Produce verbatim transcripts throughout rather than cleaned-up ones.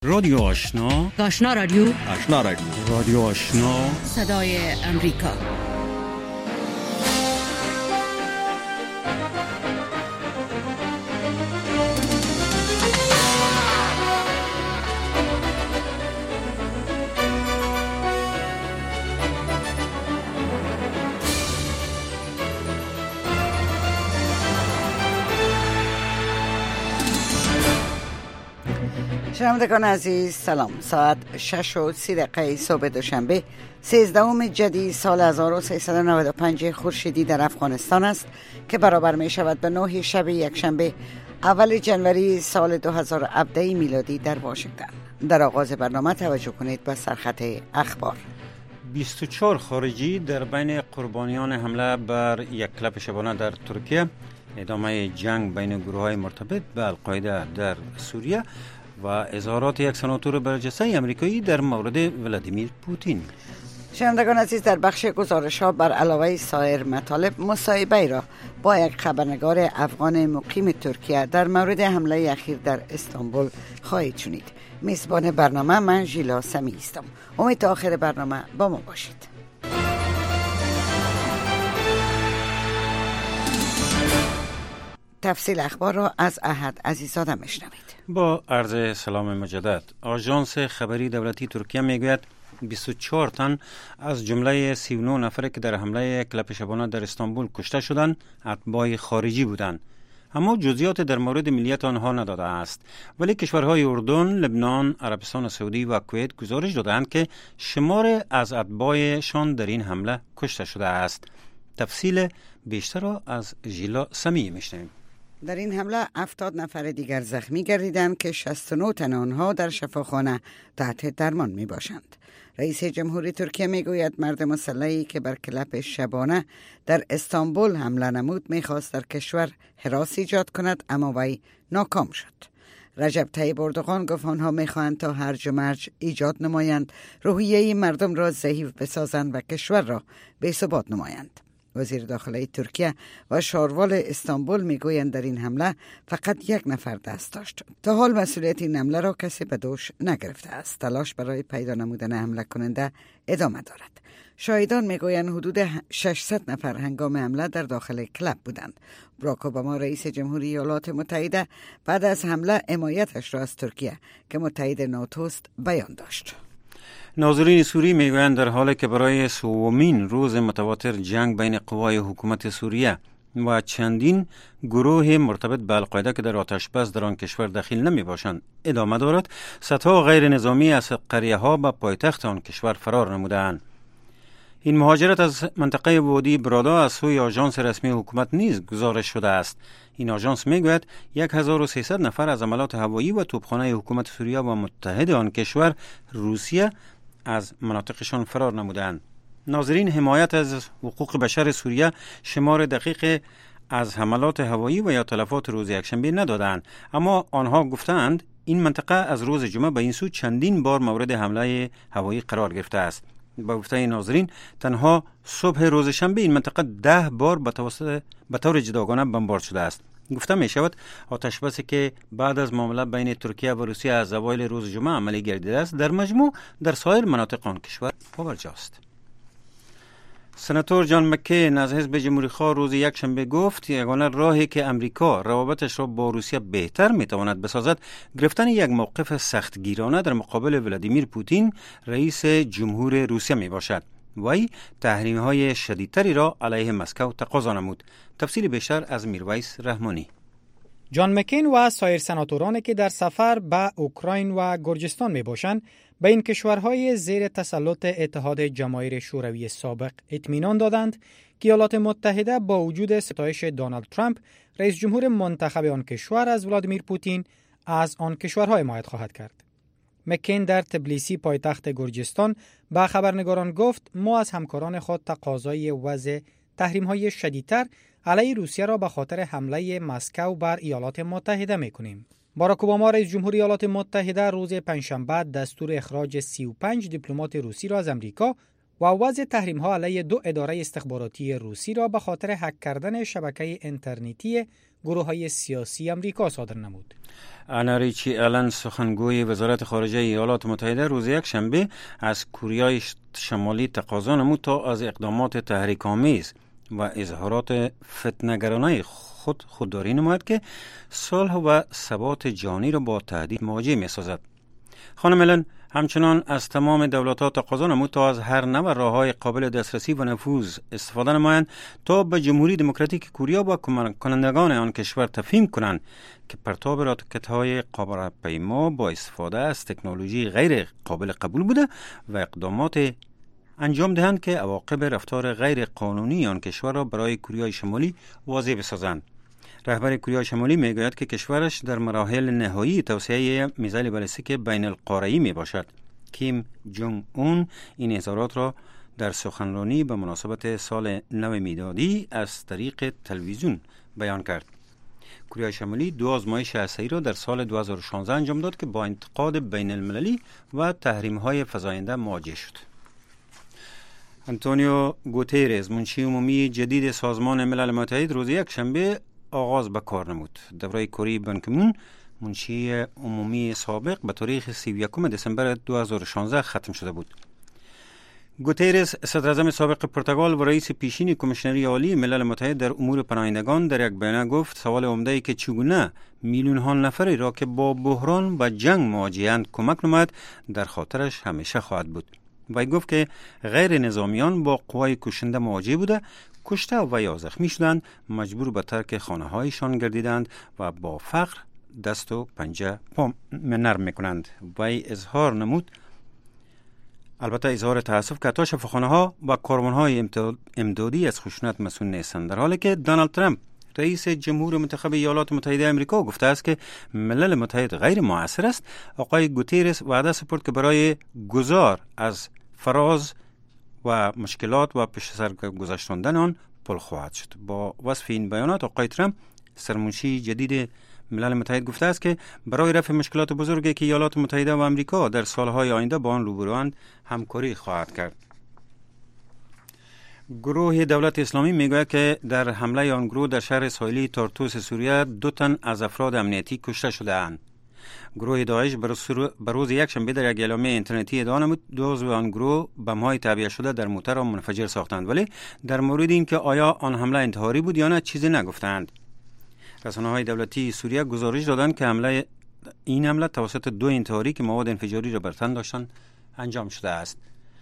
رادیو آشنا، آشنا رادیو، آشنا رادیو، رادیو آشنا، صدای امریکا. شنوندگان عزیز سلام. ساعت شش و سی دقیقه صبح دوشنبه سیزدهم جدی سال هزار و سیصد و نود و پنج خورشیدی در افغانستان است که برابر می شود به نه شب یکشنبه اول جنوری سال دو هزار و هفده میلادی در واشنگتن. در آغاز برنامه توجه کنید به سرخط اخبار. بیست و چهار خارجی در بین قربانیان حمله بر یک کلب شبانه در ترکیه، ادامه جنگ بین گروه‌های مرتبط به القاعده در سوریه و اظهارات یک سناتور برجسته امریکایی در مورد ولادیمیر پوتین. شنوندگان عزیز، در بخش گزارش‌ها بر علاوه سایر مطالب مصاحبه را با یک خبرنگار افغان مقیم ترکیه در مورد حمله اخیر در استانبول خواهید شنید. میزبان برنامه من ژیلا سمی هستم. امید تا آخر برنامه با ما باشید. تفصیل اخبار را از احد عزیزاده میشنوید. با عرض سلام مجدد. آژانس خبری دولتی ترکیه میگوید بیست و چهار تن از جمله سی و نه نفر که در حمله کلب شبانه در استانبول کشته شدند اتباع خارجی بودند. اما جزئیات در مورد ملیت آنها نداده است، ولی کشورهای اردن، لبنان، عربستان سعودی و کویت گزارش دادند که شمار از اتباعشان در این حمله کشته شده است. تفصیل بیشتر را از ژیلا سمی میشنویم. در این حمله هفتاد نفر دیگر زخمی گردیدند که شصت و نه تن آنها در شفاخانه تحت درمان می باشند. رئیس جمهوری ترکیه می گوید مرد مسلحی که بر کلب شبانه در استانبول حمله نمود می خواست در کشور هراس ایجاد کند، اما وی ناکام شد. رجب طیب اردوغان گفت آنها می خواهند تا هرج و مرج ایجاد نمایند، روحیه مردم را ضعیف بسازند و کشور را بی ثبات نمایند. وزیر داخلی ترکیه و شاروال استانبول میگویند در این حمله فقط یک نفر دست داشت. تا حال مسئولیت این حمله را کسی به دوش نگرفته است. تلاش برای پیدا نمودن حمله کننده ادامه دارد. شاهدان میگویند حدود ششصد نفر هنگام حمله در داخل کلب بودند. باراک اوباما رئیس جمهوری ایالات متحده بعد از حمله حمایتش را از ترکیه که متحد ناتو است بیان داشت. ناظرین سوری میگویند در حالی که برای سومین روز متواتر جنگ بین قوای حکومت سوریه و چندین گروه مرتبط به القاعده که در آتشبس در آن کشور دخیل نمی باشند ادامه دارد، صدها غیر نظامی از قریه ها به پایتخت آن کشور فرار نمودند. این مهاجرت از منطقه وادی برادا از سوی آژانس رسمی حکومت نیز گزارش شده است. این آژانس میگوید هزار و سیصد نفر از عملات هوایی و توپخانه حکومت سوریه و متحد آن کشور روسیه از مناطقشان فرار نمودند. ناظرین، حمایت از حقوق بشر سوریه شمار دقیق از حملات هوایی و یا تلفات روز یکشنبه ندادند، اما آنها گفتند این منطقه از روز جمعه به این سو چندین بار مورد حمله هوایی قرار گرفته است. با گفته ناظرین، تنها صبح روز شنبه این منطقه ده بار به توسط به طور جداگانه بمبارد شده است. گفته می شود آتشبسی که بعد از معامله بین ترکیه و روسیه از اوایل روز جمعه عملی گردیده است در مجموع در سایر مناطق آن کشور پابرجاست. سناتور جان مکین از حزب جمهوری خواه روز یکشنبه گفت یگانه راهی که امریکا روابطش را با روسیه بهتر می تواند بسازد گرفتن یک موقف سختگیرانه در مقابل ولادیمیر پوتین رئیس جمهور روسیه می باشد. وی تحریم‌های شدیدتری را علیه مسکو تقاضا نمود. تفصیل بیشتر از میرویس رحمانی. جان مکین و سایر سناتورانی که در سفر به اوکراین و گرجستان می باشند به این کشورهای زیر تسلط اتحاد جماهیر شوروی سابق اطمینان دادند که ایالات متحده با وجود ستایش دونالد ترامپ رئیس جمهور منتخب آن کشور از ولادیمیر پوتین از آن کشورها حمایت خواهد کرد. مکین در تبلیسی پایتخت گرجستان به خبرنگاران گفت ما از همکاران خود تقاضای وضع تحریم‌های شدیدتر علیه روسیه را به خاطر حمله مسکو بر ایالات متحده می‌کنیم. باراک اوباما رئیس جمهوری ایالات متحده روز پنجشنبه دستور اخراج سی و پنج دیپلمات روسی را از امریکا و وضع تحریم‌ها علیه دو اداره استخباراتی روسی را به خاطر هک کردن شبکه اینترنتی گروه های سیاسی امریکا صادر نمود. انا ریچی آلن سخنگوی وزارت خارجه ایالات متحده روز یک شنبه از کره شمالی تقاضا نمود تا از اقدامات تحریک‌آمیز و اظهارات فتنه‌گرانه خود خودداری نماید که صلح و ثبات جهانی را با تهدید مواجه می‌سازد. خانم آلن همچنان از تمام دولت‌ها تقاضا نمود تا از هر نوع راه‌های قابل دسترسی و نفوذ استفاده نمایند تا به جمهوری دموکراتیک کره و کمک کنندگان آن کشور تفهیم کنند که پرتاب راکت‌های قابل‌پیما با استفاده از تکنولوژی غیر قابل قبول بوده و اقدامات انجام دهند که عواقب رفتار غیر قانونی آن کشور را برای کره شمالی واضح بسازند. رهبر کره شمالی میگوید که کشورش در مراحل نهایی توسعه میزایل بالستیک بین القاره‌ای می باشد. کیم جونگ اون این اظهارات را در سخنرانی به مناسبت سال نو میلادی از طریق تلویزیون بیان کرد. کره شمالی دو آزمایش هسته‌ای را در سال دو هزار و شانزده انجام داد که با انتقاد بین المللی و تحریم‌های فزاینده مواجه شد. آنتونیو گوتیرز منشی عمومی جدید سازمان ملل متحد روز یک شنبه آغاز به کار نمود. دورای کوری بان کی مون منشی عمومی سابق به تاریخ سی و یکم دسامبر دو هزار و شانزده ختم شده بود. گوتیرز صدر اعظم سابق پرتغال و رئیس پیشین کمیشنری عالی ملل متحد در امور پناهندگان در یک بیانیه گفت سوال عمده‌ای که چگونه میلیون ها نفری را که با بحران و جنگ مواجه‌اند کمک نماید در خاطرش همیشه خواهد بود. وی گفت که غیر نظامیان با قوای کشنده مواجه بوده، کشته و یا زخمی شدند، مجبور به ترک خانه هایشان گردیدند و با فقر دست و پنجه پا نرم میکنند. وی اظهار نمود البته اظهار تاسف که حتی شفاخانه ها و کاروان های امدادی از خشونت مسئول نیستند، در حالی که دونالد ترامپ رئیس جمهور منتخب ایالات متحده آمریکا گفته است که ملل متحد غیر مؤثر است. آقای گوتیرز وعده سپرد که برای گذار از فراز و مشکلات و پیش سر گذاشتن آن پل خواهد شد. با وصف این بیانات آقای ترامپ سرمنشی جدید ملل متحد گفته است که برای رفع مشکلات بزرگی که ایالات متحده و آمریکا در سالهای آینده با آن روبروند همکاری خواهد کرد. گروه دولت اسلامی میگوید که در حمله آن گروه در شهر ساحلی تارتوس سوریه دو تن از افراد امنیتی کشته شده اند. گروه داعش بر روز یک شنبه در یک اعلامیه اینترنتی ادعا نمود دو عضو آن گروه بم‌های تعبیه شده در موتر را منفجر ساختند، ولی در مورد اینکه آیا آن حمله انتحاری بود یا نه چیزی نگفتند. رسانه‌های دولتی سوریه گزارش دادند که حمله این حمله توسط دو انتحاری که مواد انفجاری را بر تن داشتند انجام شده است.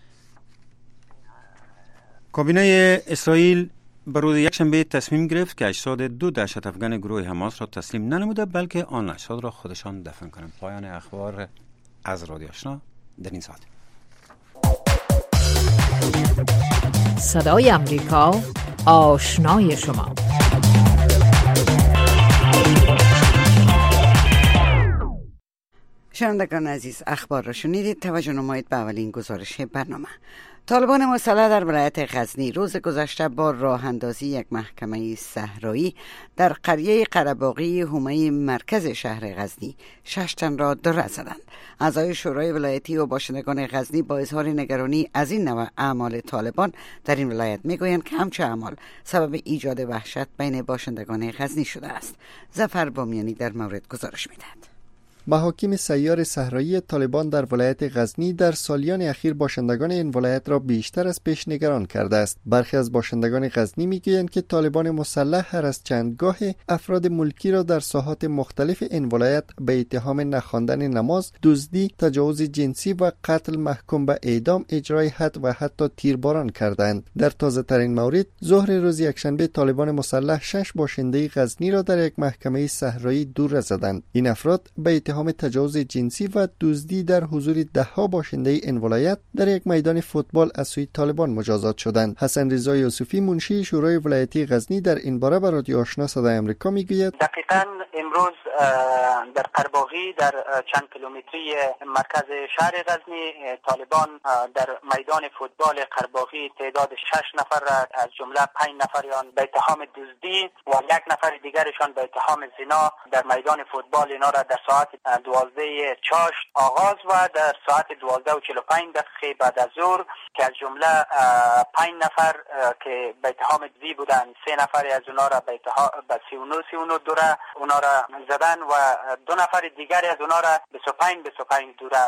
کابینه اسرائیل بر روز یکشنبه تصمیم گرفت که اجساد دو دهشت افغان گروه حماس را تسلیم ننموده بلکه آن اجساد را خودشان دفن کنند. پایان اخبار از رادیو آشنا در این ساعت. صدای امریکا، آشنای شما. شنوندگان عزیز، اخبار را شنیدید. توجه نمایید به اولین گزارش برنامه. طالبان مسلح در ولایت غزنی روز گذشته با راه اندازی یک محکمه صحرایی در قریه قره‌باغی حومه مرکز شهر غزنی شش تن را دره زدند. اعضای شورای ولایتی و باشندگان غزنی با اظهار نگرانی از این نوع اعمال طالبان در این ولایت میگویند که همچه اعمال سبب ایجاد وحشت بین باشندگان غزنی شده است. ظفر بامیانی در مورد گزارش میدهد. محاکم سیار صحرایی طالبان در ولایت غزنی در سالیان اخیر باشندگان این ولایت را بیشتر از پیش نگران کرده است. برخی از باشندگان غزنی میگویند که طالبان مسلح هر از چندگاه افراد ملکی را در ساحات مختلف این ولایت به اتهام نخواندن نماز، دزدی، تجاوز جنسی و قتل محکوم به اعدام، اجرای حد و حتی تیرباران کردند. در تازه ترین مورد ظهر روز یکشنبه طالبان مسلح شش باشنده غزنی را در یک محکمه صحرایی دور زدند. این افراد به اتهام تجاوز جنسی و دزدی در حضور دهها باشنده این ولایت در یک میدان فوتبال از سوی طالبان مجازات شدند. حسن رضا یوسفی منشی شورای ولایتی غزنی در این باره به رادیو آشنا صدای آمریکا میگوید دقیقاً امروز در قره‌باغی در چند کیلومتری مرکز شهر غزنی طالبان در میدان فوتبال قره‌باغی تعداد شش نفر را از جمله پنج نفریان به اتهام دزدی و یک نفر دیگرشان به اتهام زنا در میدان فوتبال اینا را در ساعت دوازده چاشت آغاز و در ساعت دوازده و چهل و پنج دقیقه بعد از ظهر که از جمله پنج نفر که به اتهام دوی بودن، سه نفر از اونا را به اتهام به سی و نه سی و نه دوره اونا را زدن و دو نفر دیگری از اونا را بیست و پنج بیست و پنج دوره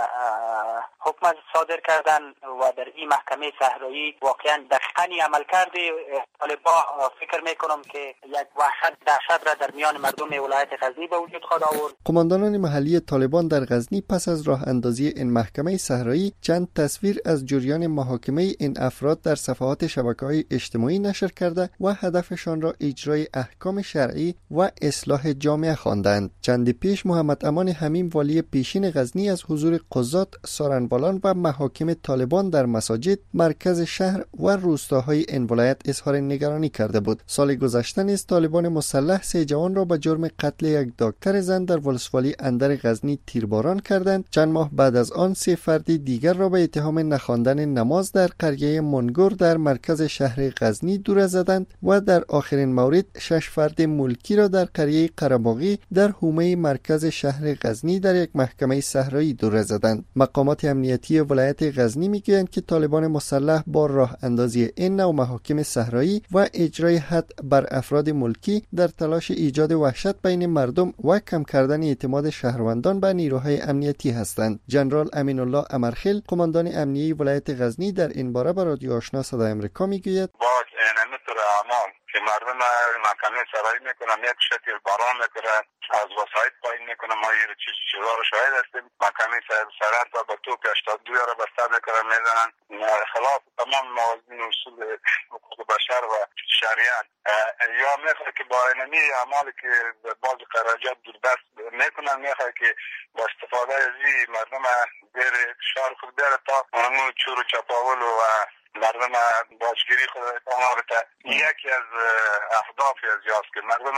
حکم صادر کردن و در این محکمه صحرایی واقعا دقیقاً عمل کرده. طالبان فکر میکنم که یک وحشت دهشت را در میان مردم ولایت غزنی به وجود خواهد آورد. قماندانان محلی طالبان در غزنی پس از راه اندازی این محکمه صحرایی چند تصویر از جریان محاکمه این افراد در صفحات شبکه‌های اجتماعی نشر کرده و هدفشان را اجرای احکام شرعی و اصلاح جامعه خواندند. چندی پیش محمد امان حمیم والی پیشین غزنی از حضور قضات، سارنوالان و محاکم طالبان در مساجد، مرکز شهر و روستاهای این ولایت اظهار نگرانی کرده بود. سال گذشته نیز طالبان مسلح سه جوان را به جرم قتل یک دکتر زن در ولسوالی اندر غزنی تیرباران کردند. چند ماه بعد از آن سه فرد دیگر را به اتهام نخواندن نماز در قریه منگور در مرکز شهر غزنی دور زدند و در آخرین مورد شش فرد ملکی را در قریه قره‌باغی در حومه مرکز شهر غزنی در یک محکمه صحرایی دور زدند. مقامات امنیتی ولایت غزنی میگویند که طالبان مسلح با راه اندازی این نوع محاکم صحرایی و اجرای حد بر افراد ملکی در تلاش ایجاد وحشت بین مردم و کم کردن اعتماد شهروندان به نیروهای امنیتی هستند. جنرال امین الله امرخیل، قماندان امنیتی ولایت غزنی، در این باره به رادیو آشنا صدای آمریکا میگوید: با اینطور اعمال که مردم محکمه صحرایی میکنن، یک شکل باران میکنن، از وسایط پایین میکنن، ما یه چیز چیزا رو شاهد هستیم. محکمه صحرایی را با توپ هشتاد و دو را بسته میکنن، میزنن خلاف تمام موازین اصول حقوق بشر و شریعت. یا میخواد که با اینمی اعمالی که بعض قرارداد دوربست میکنن، میخواد که با استفاده از این مردم زیر فشار خود بیاره تا اونمون چور و چپاول و مردم باجگیری خود آمارده. یکی از اهداف از یاست که مردم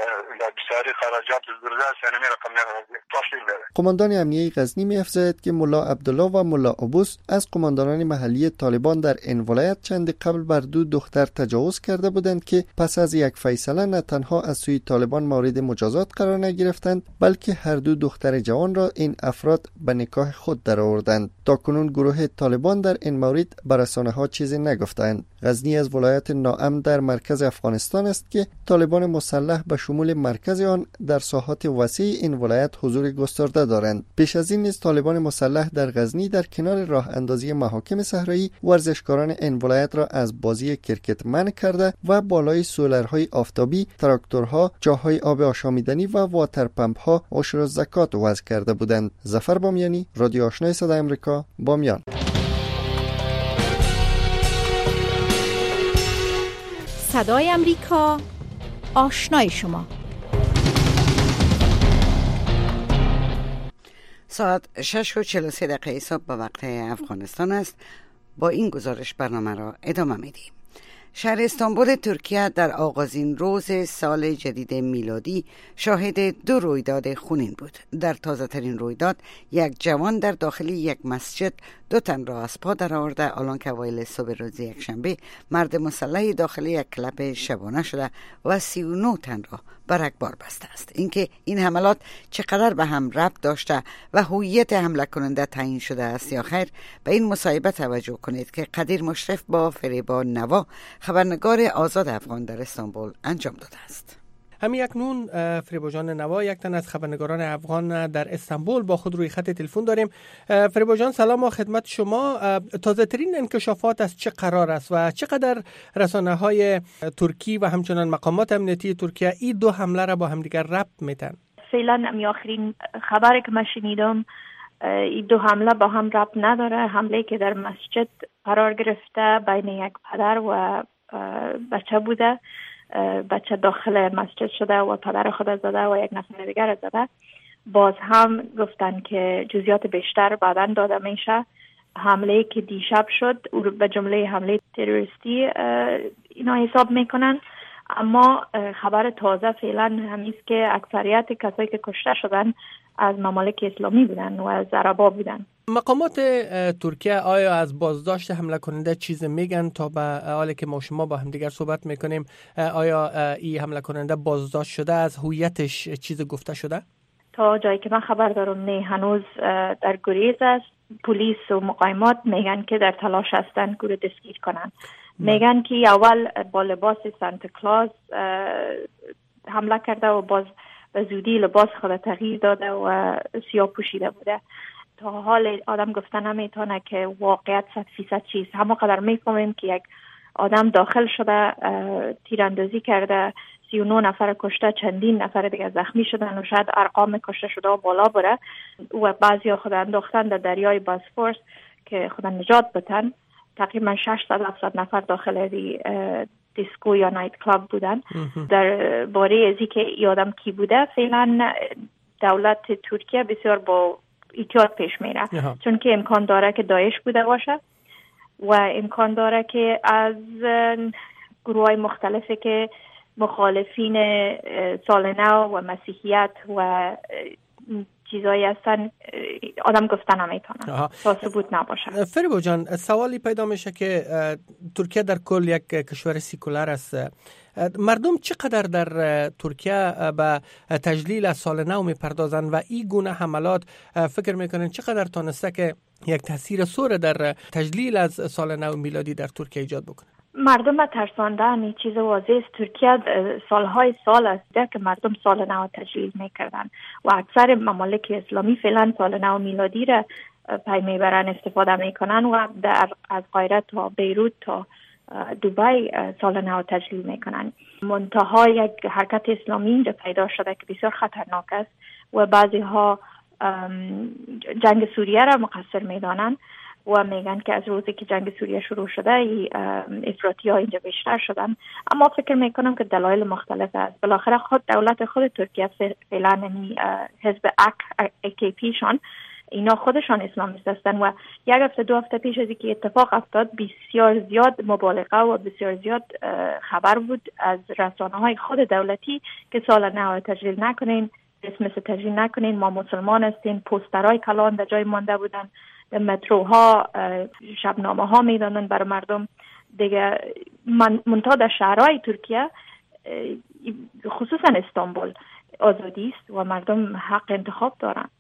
بسیاری خراجات زورده سنمی رقم تفصیل بده. قماندان امنیتی غزنی می افزاید که ملا عبدالله و ملا ابوس از قماندانان محلی طالبان در این ولایت چند قبل بر دو دختر تجاوز کرده بودند که پس از یک فیصله نه تنها از سوی طالبان مورد مجازات قرار نگرفتند، بلکه هر دو دختر جوان را این افراد به نکاح خود درآوردند. تاکنون گروه طالبان در این مورد به رسانه‌ها چیزی نگفتند. غزنی از ولایت ناامن در مرکز افغانستان است که طالبان مسلح به شمول مرکز آن در ساحات وسیع این ولایت حضور گسترده دارند. پیش از این نیز طالبان مسلح در غزنی در کنار راه اندازی محاکم صحرایی ورزشکاران این ولایت را از بازی کرکت منع کرده و بالای سولرهای آفتابی، تراکتورها، جاهای آب آشامیدنی و واترپمپ‌ها عشر زکات وضع کرده بودند. ظفر بامیانی، رادیو آشنای صدای آمریکا، بامیان. صدای آمریکا، آشنای شما. ساعت شش و چهل و سه دقیقه صبح به وقت افغانستان است. با این گزارش برنامه را ادامه میدیم. شهر استانبول ترکیه در آغازین روز سال جدید میلادی شاهد دو رویداد خونین بود. در تازه ترین رویداد یک جوان در داخل یک مسجد دو تن را از پا در آورده، آلان که اوایل صبح روز یکشنبه مرد مسلح داخل یک کلب شبانه شده و سی و نه تن را برگبار بسته است. اینکه این حملات چقدر به هم ربط داشته و هویت حمله کننده تعیین شده است یا خیر، به این مصاحبه توجه کنید که قدیر مشرف با فریبا نوا، خبرنگار آزاد افغان در استانبول، انجام داده است. همین اکنون فریبا جان نوا، یک تن از خبرنگاران افغان در استانبول، با خود روی خط تلفن داریم. فریبا جان سلام و خدمت شما. تازه ترین انکشافات از چه قرار است و چقدر رسانه های ترکی و همچنان مقامات امنیتی ترکیه این دو حمله را با همدیگر ربط میتن؟ فعلا امی آخرین خبری که من شنیدم این دو حمله با هم ربط نداره. حمله که در مسجد قرار گرفته بین یک پدر و بچه بوده، بچه داخل مسجد شده و پدر خود زده و یک نفر دیگر زده. باز هم گفتن که جزئیات بیشتر بعداً داده میشه. حمله که دیشب شد به جمله حمله تروریستی اینا حساب میکنن، اما خبر تازه فعلا همیست که اکثریت کسایی که کشته شدن از ممالک اسلامی بودن و از عربا بودن. مقامات ترکیه آیا از بازداشت حمله کننده چیز میگن؟ تا به حالی که ما شما با هم دیگر صحبت میکنیم، آیا این حمله کننده بازداشت شده؟ از هویتش چیز گفته شده؟ تا جایی که من خبر دارم نه، هنوز در گریز است. پلیس و مقایمات میگن که در تلاش هستن گروه دستگیر کنن. میگن که اول با لباس سانتا کلاز حمله کرده و باز به زودی لباس خود تغییر داده و سیاه پوشیده بوده. تا حال آدم گفتن نمیتونه که واقعیت صد فیصد چیست. همه قدر میفهمیم که یک آدم داخل شده، تیراندازی کرده، سی و نه نفر کشته، چندین نفر دیگه زخمی شدن و شاید ارقام کشته شده و بالا بره و بعضی خود انداختن در دریای باسفورس که خود نجات بتن. تقریبا ششصد هفتصد نفر داخل دی دیسکو یا نایت کلاب بودن. در باره ازی که ای آدم کی بوده، فعلا دولت ترکیه بسیار با احتیاط پیش میره، چون که امکان داره که داعش بوده باشه و امکان داره که از گروه‌های مختلفی که مخالفین سال نو و مسیحیت و چیزایی هستن آدم گفتن نمیتونن تا ثبوت نباشه. فریبا جان، سوالی پیدا میشه که ترکیه در کل یک کشور سیکولار است. مردم چقدر در ترکیه به تجلیل از سال نو میپردازن و این گونه حملات فکر میکنن چقدر تانسته که یک تاثیر سور در تجلیل از سال نو میلادی در ترکیه ایجاد بکنه؟ مردم ترساندن این چیز واضح است. ترکیه سالهای سال است که مردم سال نو تجلیل میکردن و اکثر ممالک اسلامی فعلا سال نو میلادی را پی میبرن، استفاده میکنن و در از قاهره تا بیروت تا دبی سال نو تجلیل میکنن. منتها یک حرکت اسلامی اینجا پیدا شده که بسیار خطرناک است و بعضی ها جنگ سوریه را مقصر میدانن و میگن که از روزی که جنگ سوریه شروع شده افراطی ها اینجا بیشتر شدن. اما فکر میکنم که دلایل مختلف است. بالاخره خود دولت خود ترکیه فعلا حزب اک ای کی پی شان اینا خودشان اسلامیست هستن و یک هفته دو هفته پیش از اینکه اتفاق افتاد بسیار زیاد مبالغه و بسیار زیاد خبر بود از رسانه های خود دولتی که سال نو تجلیل نکنین، اسمس تجلیل نکنین، ما مسلمان هستیم. پوسترهای کلان در جای مانده بودن، در متروها شبنامه ها میدادن برای مردم دیگه. من منتها در شهرهای ترکیه خصوصا استانبول آزادی است و مردم حق انتخاب دارن.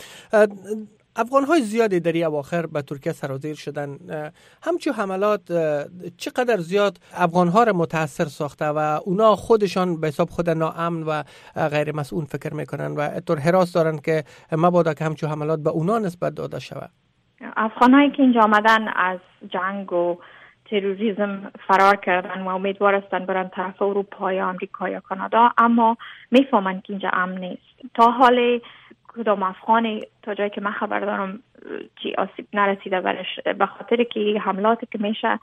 افغان‌های زیادی در این اواخر به ترکیه سرازیر شدن. همچون حملات چقدر زیاد افغان‌ها را متاثر ساخته و اونا خودشان به حساب خود ناامن و غیر مسئول فکر میکنن و اطور حراس دارن که مبادا که همچون حملات به اونا نسبت داده شود. افغان‌هایی که اینجا آمدن از جنگ و تروریسم فرار کردن و امیدوار هستن برن طرف اروپا یا امریکا یا کانادا، اما میفهمن که اینجا امن نیست. تا حال کدام افغانی تا جایی که من خبر دارم چی آسیب نرسیده برش، به خاطر که حملاتی که میشه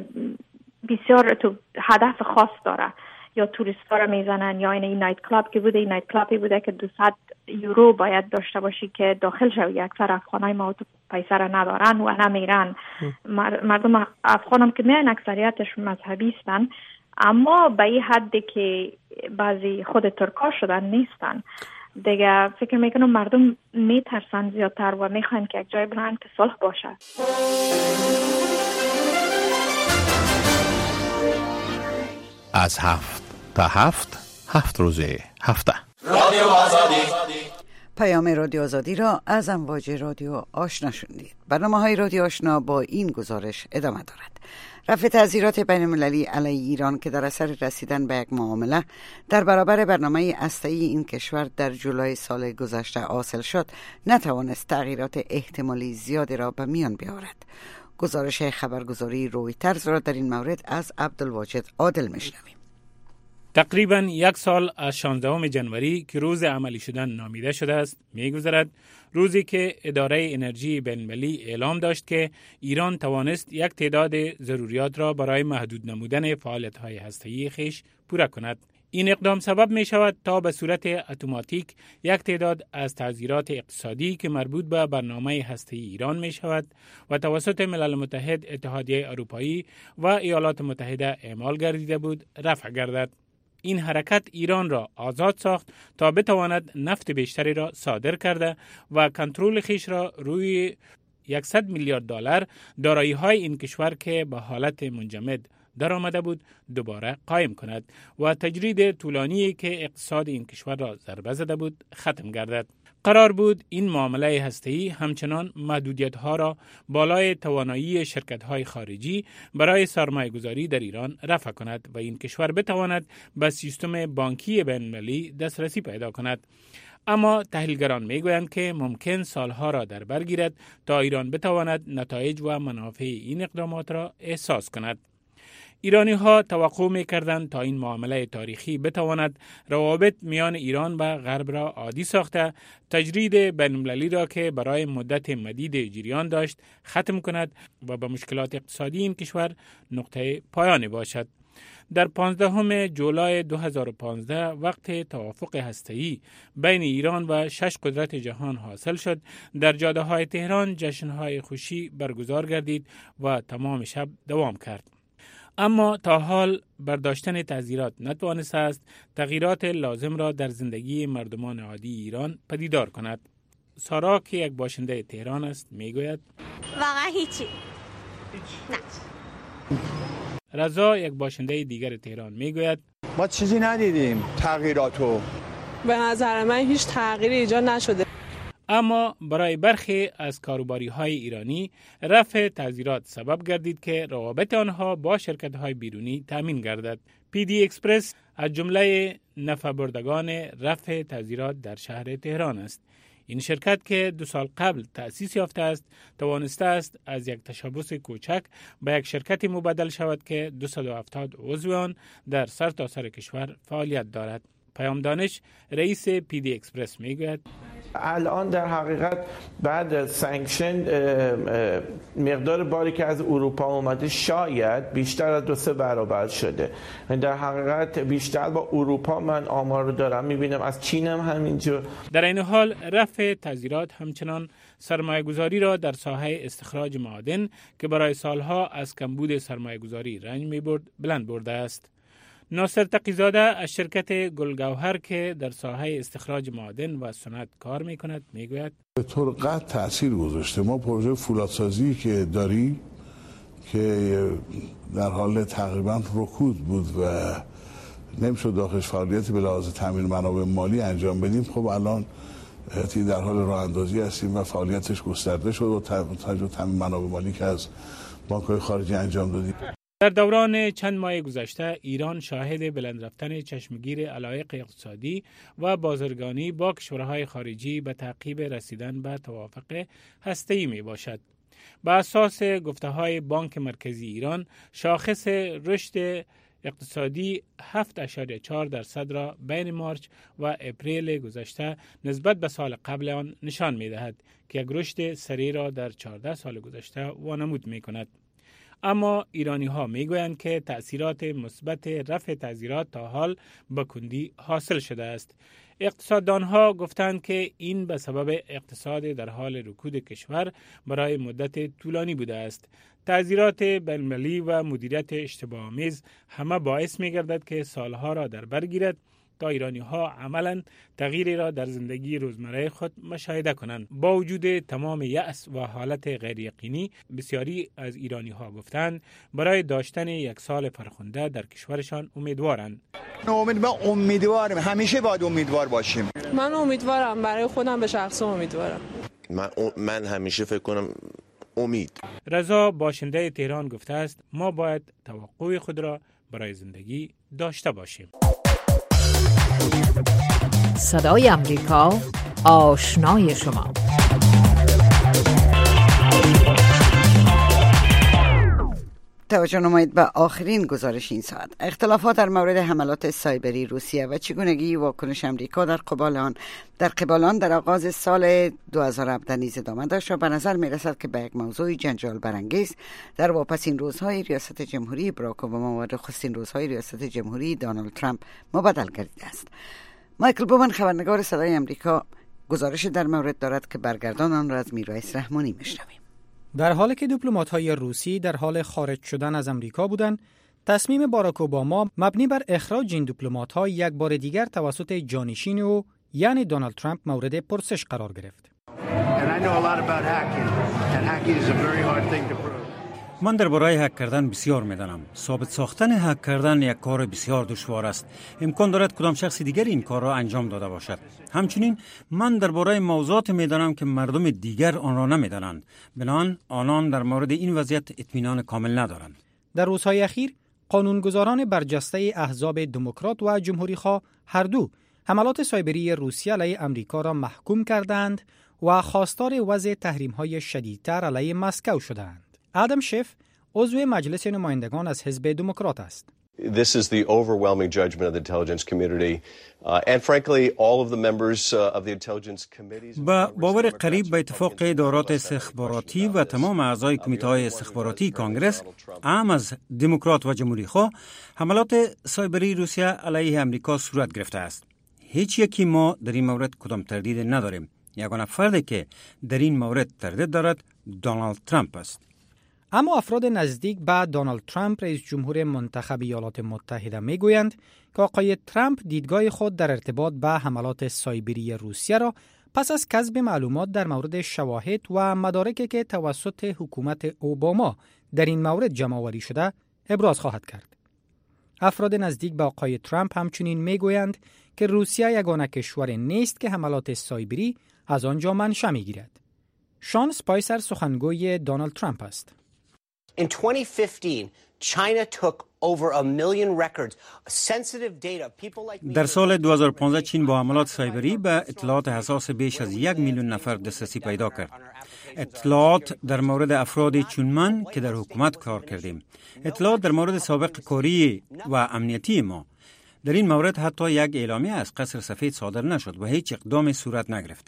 بسیار تو هدف خاص داره. یا توریستا را میزنن یا این نایت کلاب که بوده، این نایت کلابی بوده که دویست یورو باید داشته باشی که داخل شوی. اکثر افغانای ما تو پیسه را ندارن و نمیرن. مردم افغان هم که میان اکثریتش مذهبی هستن، اما به این حدی که بعضی خود ترکا شدن نیستن دیگه. فکر میکنم مردم میترسن زیادتر و میخوان که یک جای برن که صلح باشه. از هفت تا هفت هفت روزه هفته رادیو آزادی. پیام رادیو آزادی را از امواج رادیو آشنا شنیدید. برنامه های رادیو آشنا با این گزارش ادامه دارد. رفع تعزیرات بین المللی علیه ایران که در اثر رسیدن به یک معامله در برابر برنامه هسته‌ای این کشور در جولای سال گذشته حاصل شد، نتوانست تغییرات احتمالی زیادی را به میان بیاورد. گزارش خبرگزاری رویترز را در این مورد از عبدالواجد عادل میشنویم. تقریباً یک سال از شانزدهم جنوری که روز عملی شدن نامیده شده است می‌گذرد، روزی که اداره انرژی بین‌المللی اعلام داشت که ایران توانست یک تعداد ضروریات را برای محدود نمودن فعالیت‌های هسته‌ای خویش پورا کند. این اقدام سبب می شود تا به صورت اتوماتیک یک تعداد از تعزیرات اقتصادی که مربوط به برنامه هسته‌ای ایران می شود و توسط ملل متحد، اتحادیه اروپایی و ایالات متحده اعمال گردیده بود رفع گردد. این حرکت ایران را آزاد ساخت تا بتواند نفت بیشتری را صادر کرده و کنترل خیش را روی صد میلیارد دلار دارایی‌های این کشور که به حالت منجمد در آمده بود دوباره قایم کند و تجرید طولانی که اقتصاد این کشور را ضربه زده بود ختم گردد. قرار بود این معامله هسته‌ای همچنان محدودیت‌ها را بالای توانایی شرکت‌های خارجی برای سرمایه‌گذاری در ایران رفع کند و این کشور بتواند به سیستم بانکی بین‌المللی دسترسی پیدا کند. اما تحلیلگران میگویند که ممکن سالها را در بر گیرد تا ایران بتواند نتایج و منافع این اقدامات را احساس کند. ایرانی ها توقع می کردند تا این معامله تاریخی بتواند روابط میان ایران و غرب را عادی ساخته، تجرید بین‌المللی را که برای مدت مدید جریان داشت ختم کند و به مشکلات اقتصادی این کشور نقطه پایانی باشد. در پانزدهم جولای دو هزار و پانزده وقت توافق هسته‌ای بین ایران و شش قدرت جهان حاصل شد، در جاده های تهران جشن‌های خوشی برگزار گردید و تمام شب دوام کرد. اما تا حال برداشتن تعزیرات نتوانسته است تغییرات لازم را در زندگی مردمان عادی ایران پدیدار کند. سارا که یک باشنده تهران است میگوید واقعا هیچی نه. رضا یک باشنده دیگر تهران میگوید ما چیزی ندیدیم تغییراتو. به نظر من هیچ تغییری ایجاد نشده. اما برای برخی از کاروباری‌های ایرانی رفع تعزیرات سبب گردید که روابط آنها با شرکت‌های بیرونی تامین گردد. پی دی اکسپرس از جمله نفع بردگان رفع تعزیرات در شهر تهران است. این شرکت که دو سال قبل تأسیس یافته است، توانسته است از یک تشبث کوچک به یک شرکتی مبدل شود که دویست و هفتاد عضو آن در سرتاسر کشور فعالیت دارد. پیام دانش رئیس پی دی اکسپرس میگوید الان در حقیقت بعد از سانکشن مقدار باری که از اروپا اومده شاید بیشتر از دو سه برابر شده. در حقیقت بیشتر با اروپا من آمار رو دارم میبینم، از چین هم همینجور. در این حال رفع تعزیرات همچنان سرمایه گذاری را در ساحه استخراج معادن که برای سالها از کمبود سرمایه گذاری رنج میبرد بلند برده است. ناصر تقی‌زاده از شرکت گلگوهر که در ساحه استخراج معادن و صنعت کار میکند میگوید به طور قطع تأثیر گذاشته. ما پروژه فولادسازی که داریم که در حال تقریبا رکود بود و نمیشد داخلش فعالیتی به لحاظ تامین منابع مالی انجام بدیم، خب الان در حال راه اندازی هستیم و فعالیتش گسترده شد و تامین منابع مالی که از بانک‌های خارجی انجام دادیم. در دوران چند ماه گذشته ایران شاهد بلند رفتن چشمگیر علایق اقتصادی و بازرگانی با کشورهای خارجی به تعقیب رسیدن به توافق هسته‌ای می باشد. بر اساس گفته‌های بانک مرکزی ایران، شاخص رشد اقتصادی هفت اشاریه چهار درصد را بین مارچ و اپریل گذشته نسبت به سال قبل آن نشان می دهد که یک رشد سریع را در چهارده سال گذشته وانمود می کند. اما ایرانی ها می گویند که تأثیرات مثبت رفع تعزیرات تا حال به کندی حاصل شده است. اقتصاددان ها گفتند که این به سبب اقتصاد در حال رکود کشور برای مدت طولانی بوده است. تعزیرات بین‌المللی و مدیریت اشتباه‌آمیز همه باعث می گردد که سالها را در بر گیرد تا ایرانی ها عملاً تغییری را در زندگی روزمره خود مشاهده کنند. با وجود تمام یأس و حالت غیر یقینی، بسیاری از ایرانی ها گفتند برای داشتن یک سال فرخنده در کشورشان امیدوارند. امید ما امیدوارم، همیشه باید امیدوار باشیم. من امیدوارم، برای خودم به شخص امیدوارم. من من همیشه فکر کنم امید. رضا باشنده تهران گفته است ما باید توقع خود را برای زندگی داشته باشیم. صدای امریکا، آشنای شما. توجه نمایید به آخرین گزارش این ساعت. اختلافات در مورد حملات سایبری روسیه و چگونگی واکنش امریکا در قبال آن در قبال آن در آغاز سال دو هزار و هفده نیز ادامه داشت و به نظر می رسد که به یک موضوع جنجال برانگیز در واپسین روزهای ریاست جمهوری باراک اوباما و نخستین روزهای ریاست جمهوری دونالد ترامپ مبدل گردیده است. مایکل بومن خبرنگار صدای امریکا گزارش در مورد دارد که برگردان آن را از میرایس رحمانی میشنویم. در حالی که دیپلمات‌های روسی در حال خارج شدن از امریکا بودند، تصمیم باراک اوباما مبنی بر اخراج این دیپلمات‌ها یک بار دیگر توسط جانشین او یعنی دونالد ترامپ مورد پرسش قرار گرفت. من درباره هک کردن بسیار میدانم. ثابت ساختن هک کردن یک کار بسیار دشوار است. امکان دارد کدام شخص دیگر این کار را انجام داده باشد. همچنین من درباره موضوعات میدانم که مردم دیگر آن را نمیدانند. بنابراین آنان در مورد این وضعیت اطمینان کامل ندارند. در روزهای اخیر قانونگذاران برجسته احزاب دموکرات و جمهوری‌خواه هر دو حملات سایبری روسیه علیه امریکا را محکوم کردند و خواستار وضع تحریم‌های شدیدتر علیه مسکو شدند. آدم شف عضو مجلس نمایندگان از حزب دموکرات است. This is the overwhelming judgment of the intelligence community uh, and frankly all of the members uh, of the intelligence committees. با باور قریب به اتفاق ادارات استخباراتی و تمام اعضای کمیته استخباراتی کانگرس اهم از دموکرات و جمهوری خواه حملات سایبری روسیه علیه امریکا صورت گرفته است. هیچ یکی ما در این مورد کدام تردید نداریم. یگانه فردی که در این مورد تردید دارد دونالد ترامپ است. اما افراد نزدیک به دونالد ترامپ رئیس جمهور منتخب ایالات متحده میگویند که آقای ترامپ دیدگاه خود در ارتباط به حملات سایبری روسیه را پس از کسب معلومات در مورد شواهد و مدارکی که توسط حکومت اوباما در این مورد جمع‌آوری شده ابراز خواهد کرد. افراد نزدیک به آقای ترامپ همچنین میگویند که روسیه یگانه کشور نیست که حملات سایبری از آنجا منشأ میگیرد. شان سپایسر سخنگوی دونالد ترامپ است. In twenty fifteen, China took over a million records, sensitive data. People like me. در سال دو هزار و پانزده چین با حملات سایبری به اطلاعات حساس بیش از یک میلیون نفر دسترسی پیدا کرد. اطلاعات در مورد افرادی چون من که در حکومت کار کردیم. اطلاعات در مورد سابق کاری و امنیتی ما. در این مورد حتی یک اعلامیه از قصر سفید صادر نشد و هیچ اقدامی صورت نگرفت.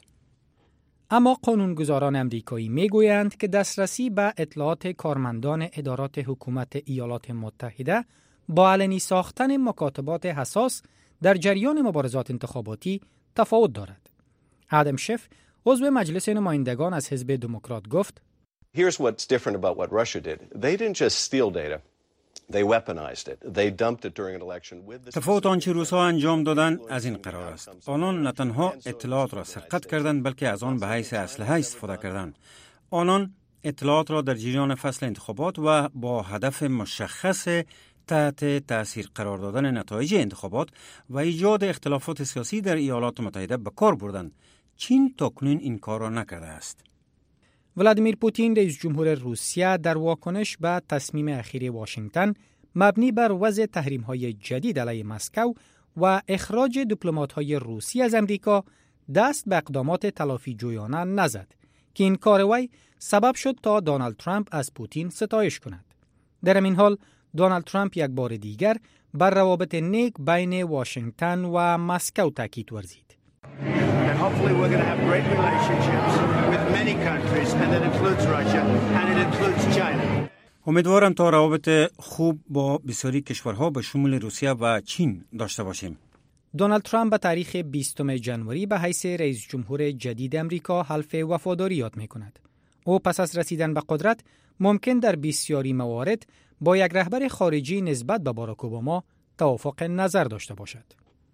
اما قانونگذاران امریکایی میگویند که دسترسی به اطلاعات کارمندان ادارات حکومت ایالات متحده با علنی ساختن مکاتبات حساس در جریان مبارزات انتخاباتی تفاوت دارد. آدم شف عضو مجلس نمایندگان از حزب دموکرات گفت: Here's what's different about what Russia did. They didn't just steal data. They weaponized it. They dumped it during an election with the تفاوت آنچه روس‌ها انجام دادند از این قرار است. آنان نه تنها اطلاعات را سرقت کردند بلکه از آن به حیث اسلحه استفاده کردند. آنان اطلاعات را در جریان فصل انتخابات و با هدف مشخص تحت تأثیر قرار دادن نتایج انتخابات و ایجاد اختلافات سیاسی در ایالات متحده به کار بردند. چین تاکنون این کار را نکرده است. ولادیمیر پوتین رئیس جمهور روسیه در واکنش به تصمیم اخیر واشنگتن مبنی بر وضع تحریم‌های جدید علیه مسکو و اخراج دیپلمات‌های روسی از امریکا دست به اقدامات تلافی جویانه نزد که این کار وی سبب شد تا دونالد ترامپ از پوتین ستایش کند. در این حال دونالد ترامپ یک بار دیگر بر روابط نیک بین واشنگتن و مسکو تاکید ورزید. And hopefully we're going to have great relationships with many countries and that includes Russia and it includes China. امیدوارم تا روابط خوب با بسیاری کشورها به شمول روسیه و چین داشته باشیم. دونالد ترامپ به تاریخ بیستم ژانویه به حیث رئیس جمهور جدید امریکا حلف وفاداری یاد می‌کند. او پس از رسیدن به قدرت ممکن در بسیاری موارد با یک رهبر خارجی نسبت به باراک اوباما توافق نظر داشته باشد.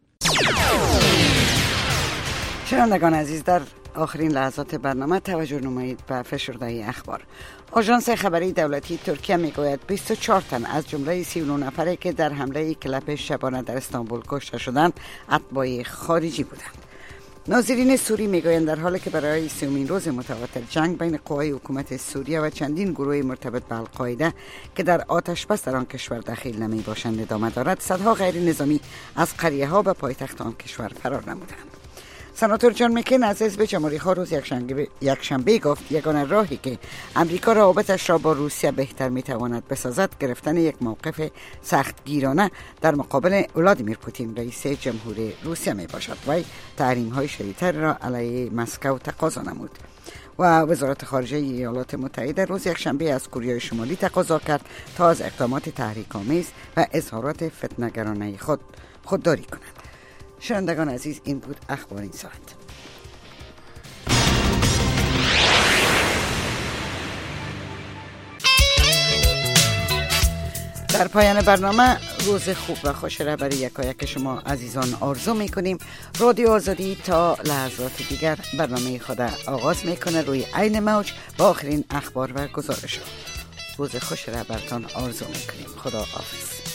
شنوندگان عزیز، در آخرین لحظات برنامه توجه نمایید به فشرده اخبار. آژانس خبری دولتی ترکیه میگوید بیست و چهار تن از جمله سی و نه نفری که در حمله کلپ شبانه در استانبول کشته شدند اتباع خارجی بودند. ناظرین سوری میگویند در حالی که برای سومین روز متواتر جنگ بین قوای حکومت سوریه و چندین گروه مرتبط به القاعده که در آتش بس در آن کشور دخیل نمی باشند ادامه دارد، صدها غیر نظامی از قریه ها به پایتخت آن کشور فرار نمودند. سناتور جان مکین از حزب جمهوری‌خواه روز یکشنبه گفت یگانه راهی که امریکا روابطش را با روسیه بهتر میتواند بسازد گرفتن یک موقف سختگیرانه در مقابل ولادیمیر پوتین رئیس جمهور روسیه می باشد. وی تحریم‌های شدیدتر را علیه مسکو تقاضا نمود و وزارت خارجه ایالات متحده روز یکشنبه از کره شمالی تقاضا کرد تا از اقدامات تحریک‌آمیز و اظهارات فتنه‌گرانه خود خودداری کند. شنوندگان عزیز، این بود اخبار این ساعت. در پایان برنامه روز خوب و خوش را برای یکایک شما عزیزان آرزو میکنیم. رادیو آزادی تا لحظات دیگر برنامه خود آغاز میکنه روی عین موج با آخرین اخبار و گزارش. روز خوش را برتان آرزو میکنیم. خدا حافظ.